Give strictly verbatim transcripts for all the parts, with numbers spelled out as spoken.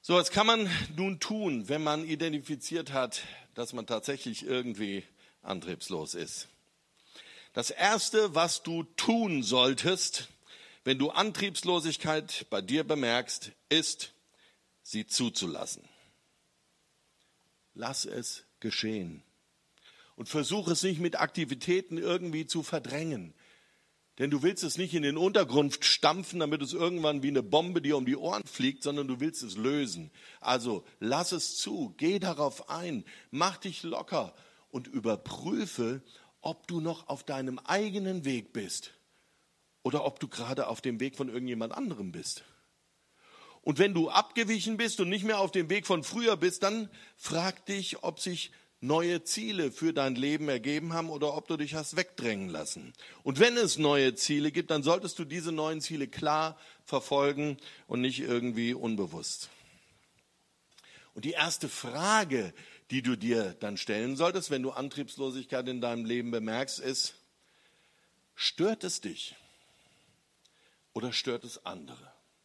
So, was kann man nun tun, wenn man identifiziert hat, dass man tatsächlich irgendwie antriebslos ist? Das Erste, was du tun solltest, wenn du Antriebslosigkeit bei dir bemerkst, ist, sie zuzulassen. Lass es geschehen. Und versuch es nicht mit Aktivitäten irgendwie zu verdrängen. Denn du willst es nicht in den Untergrund stampfen, damit es irgendwann wie eine Bombe dir um die Ohren fliegt, sondern du willst es lösen. Also lass es zu, geh darauf ein, mach dich locker und überprüfe, ob du noch auf deinem eigenen Weg bist oder ob du gerade auf dem Weg von irgendjemand anderem bist. Und wenn du abgewichen bist und nicht mehr auf dem Weg von früher bist, dann frag dich, ob sich neue Ziele für dein Leben ergeben haben oder ob du dich hast wegdrängen lassen. Und wenn es neue Ziele gibt, dann solltest du diese neuen Ziele klar verfolgen und nicht irgendwie unbewusst. Und die erste Frage, die du dir dann stellen solltest, wenn du Antriebslosigkeit in deinem Leben bemerkst, ist, stört es dich oder stört es andere?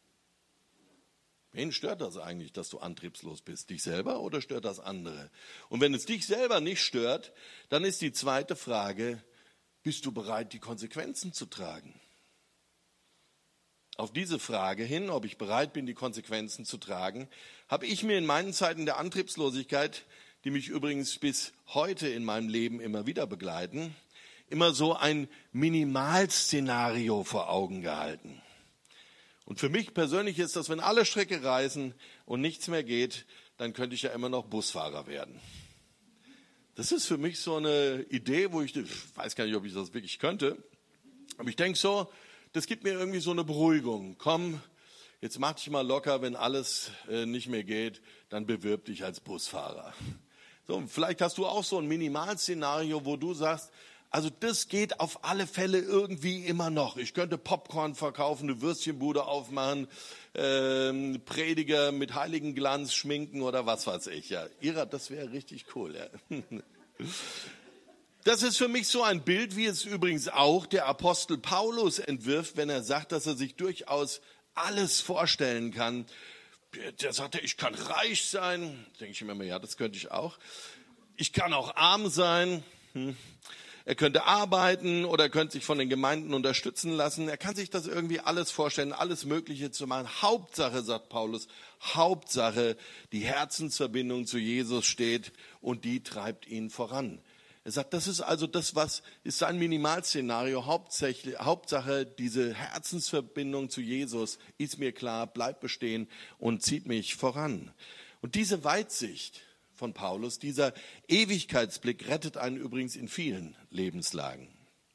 Wen stört das eigentlich, dass du antriebslos bist? Dich selber oder stört das andere? Und wenn es dich selber nicht stört, dann ist die zweite Frage, bist du bereit, die Konsequenzen zu tragen? Auf diese Frage hin, ob ich bereit bin, die Konsequenzen zu tragen, habe ich mir in meinen Zeiten der Antriebslosigkeit, die mich übrigens bis heute in meinem Leben immer wieder begleiten, immer so ein Minimalszenario vor Augen gehalten. Und für mich persönlich ist das, wenn alle Stricke reißen und nichts mehr geht, dann könnte ich ja immer noch Busfahrer werden. Das ist für mich so eine Idee, wo ich, ich weiß gar nicht, ob ich das wirklich könnte, aber ich denke so, das gibt mir irgendwie so eine Beruhigung. Komm, jetzt mach dich mal locker, wenn alles äh, nicht mehr geht, dann bewirb dich als Busfahrer. So, vielleicht hast du auch so ein Minimalszenario, wo du sagst, also das geht auf alle Fälle irgendwie immer noch. Ich könnte Popcorn verkaufen, eine Würstchenbude aufmachen, ähm, Prediger mit Heiligenglanz schminken oder was weiß ich. Ja, Ira, das wäre richtig cool. Ja. Das ist für mich so ein Bild, wie es übrigens auch der Apostel Paulus entwirft, wenn er sagt, dass er sich durchaus alles vorstellen kann. Der sagt, ich kann reich sein. Da denke ich mir immer, ja, das könnte ich auch. Ich kann auch arm sein. Hm. Er könnte arbeiten oder er könnte sich von den Gemeinden unterstützen lassen. Er kann sich das irgendwie alles vorstellen, alles Mögliche zu machen. Hauptsache, sagt Paulus, Hauptsache, die Herzensverbindung zu Jesus steht und die treibt ihn voran. Er sagt, das ist also das, was ist sein Minimalszenario. Hauptsächlich, Hauptsache, diese Herzensverbindung zu Jesus ist mir klar, bleibt bestehen und zieht mich voran. Und diese Weitsicht von Paulus, dieser Ewigkeitsblick rettet einen übrigens in vielen Lebenslagen.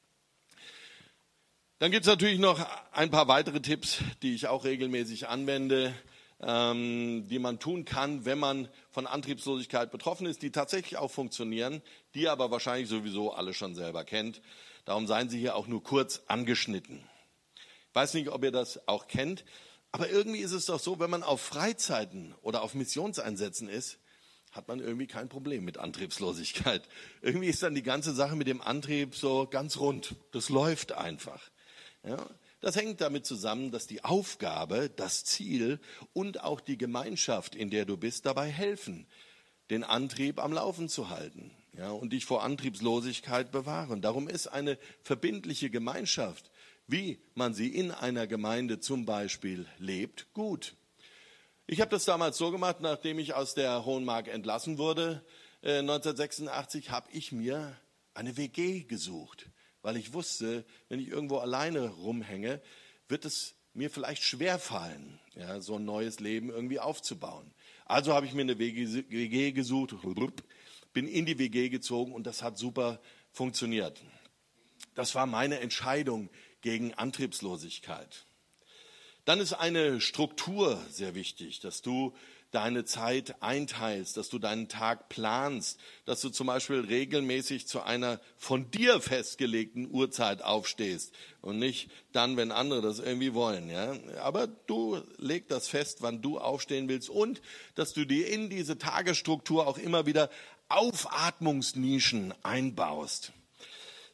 Dann gibt es natürlich noch ein paar weitere Tipps, die ich auch regelmäßig anwende, ähm, die man tun kann, wenn man von Antriebslosigkeit betroffen ist, die tatsächlich auch funktionieren, die aber wahrscheinlich sowieso alle schon selber kennt. Darum seien sie hier auch nur kurz angeschnitten. Ich weiß nicht, ob ihr das auch kennt, aber irgendwie ist es doch so, wenn man auf Freizeiten oder auf Missionseinsätzen ist, hat man irgendwie kein Problem mit Antriebslosigkeit. Irgendwie ist dann die ganze Sache mit dem Antrieb so ganz rund. Das läuft einfach. Ja, das hängt damit zusammen, dass die Aufgabe, das Ziel und auch die Gemeinschaft, in der du bist, dabei helfen, den Antrieb am Laufen zu halten, ja, und dich vor Antriebslosigkeit bewahren. Darum ist eine verbindliche Gemeinschaft, wie man sie in einer Gemeinde zum Beispiel lebt, gut. Ich habe das damals so gemacht, nachdem ich aus der Hohen Mark entlassen wurde, äh, neunzehnhundertsechsundachtzig, habe ich mir eine W G gesucht, weil ich wusste, wenn ich irgendwo alleine rumhänge, wird es mir vielleicht schwerfallen, ja, so ein neues Leben irgendwie aufzubauen. Also habe ich mir eine W G gesucht, bin in die W G gezogen und das hat super funktioniert. Das war meine Entscheidung gegen Antriebslosigkeit. Dann ist eine Struktur sehr wichtig, dass du deine Zeit einteilst, dass du deinen Tag planst, dass du zum Beispiel regelmäßig zu einer von dir festgelegten Uhrzeit aufstehst und nicht dann, wenn andere das irgendwie wollen. Ja? Aber du leg das fest, wann du aufstehen willst und dass du dir in diese Tagesstruktur auch immer wieder Aufatmungsnischen einbaust.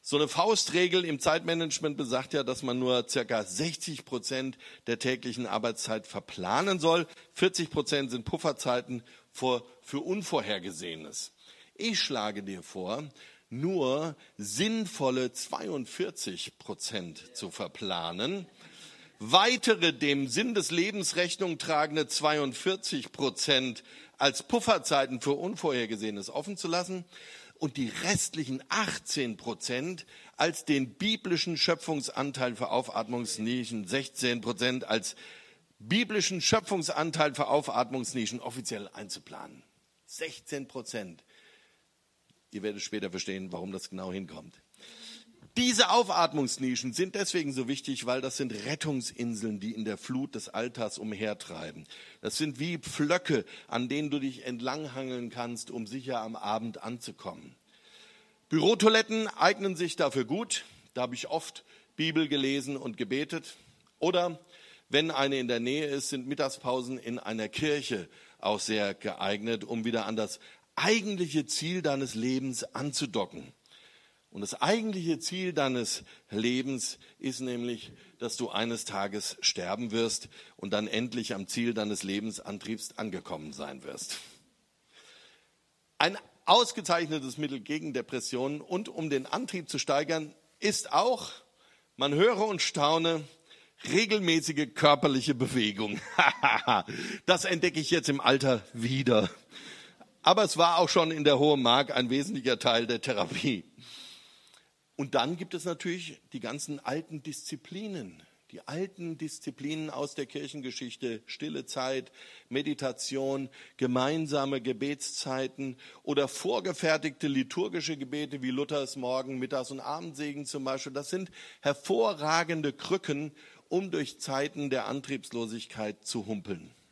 So eine Faustregel im Zeitmanagement besagt ja, dass man nur circa sechzig Prozent der täglichen Arbeitszeit verplanen soll. vierzig Prozent sind Pufferzeiten für, für Unvorhergesehenes. Ich schlage dir vor, nur sinnvolle zweiundvierzig Prozent zu verplanen, weitere dem Sinn des Lebens Rechnung tragende zweiundvierzig Prozent als Pufferzeiten für Unvorhergesehenes offen zu lassen und die restlichen achtzehn Prozent als den biblischen Schöpfungsanteil für Aufatmungsnischen, sechzehn Prozent als biblischen Schöpfungsanteil für Aufatmungsnischen offiziell einzuplanen. sechzehn Prozent. Ihr werdet später verstehen, warum das genau hinkommt. Diese Aufatmungsnischen sind deswegen so wichtig, weil das sind Rettungsinseln, die in der Flut des Alltags umhertreiben. Das sind wie Pflöcke, an denen du dich entlanghangeln kannst, um sicher am Abend anzukommen. Bürotoiletten eignen sich dafür gut. Da habe ich oft Bibel gelesen und gebetet. Oder wenn eine in der Nähe ist, sind Mittagspausen in einer Kirche auch sehr geeignet, um wieder an das eigentliche Ziel deines Lebens anzudocken. Und das eigentliche Ziel deines Lebens ist nämlich, dass du eines Tages sterben wirst und dann endlich am Ziel deines Lebensantriebs angekommen sein wirst. Ein ausgezeichnetes Mittel gegen Depressionen und um den Antrieb zu steigern, ist auch, man höre und staune, regelmäßige körperliche Bewegung. Das entdecke ich jetzt im Alter wieder. Aber es war auch schon in der Hohen Mark ein wesentlicher Teil der Therapie. Und dann gibt es natürlich die ganzen alten Disziplinen, die alten Disziplinen aus der Kirchengeschichte, stille Zeit, Meditation, gemeinsame Gebetszeiten oder vorgefertigte liturgische Gebete wie Luthers Morgen-, Mittags- und Abendsegen zum Beispiel. Das sind hervorragende Krücken, um durch Zeiten der Antriebslosigkeit zu humpeln.